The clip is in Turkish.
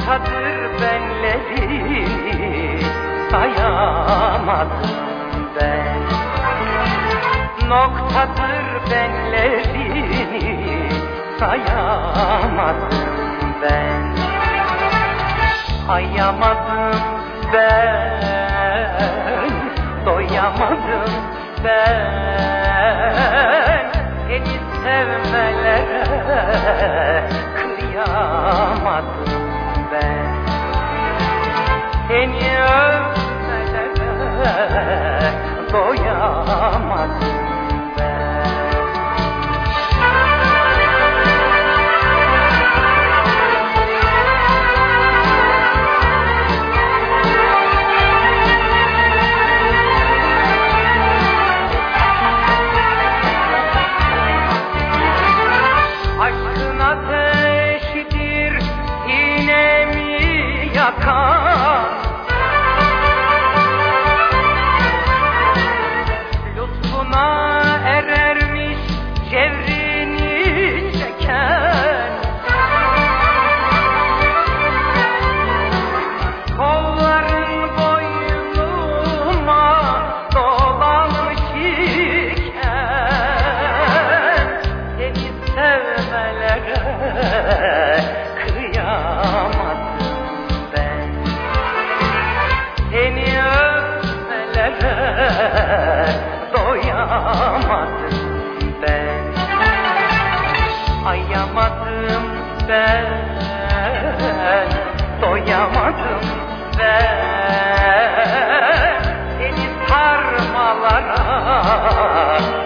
noktadır benleri sayamadım ben. Noktadır benlerini sayamadım ben. Sayamadım ben, doyamadım ben. Seni sevmelere kıyamadım ben. Seni öpmelere doyamadım ben. Aşkın ateşidir sinemi yakan, lütfuna erermiş cevrini çeken. Kolların boynuma dolanmış iken, seni sevmelere kıyamadım ben. Seni öpmelere doyamadım ben. Ayamadım ben, doyamadım ben. Seni sarmalara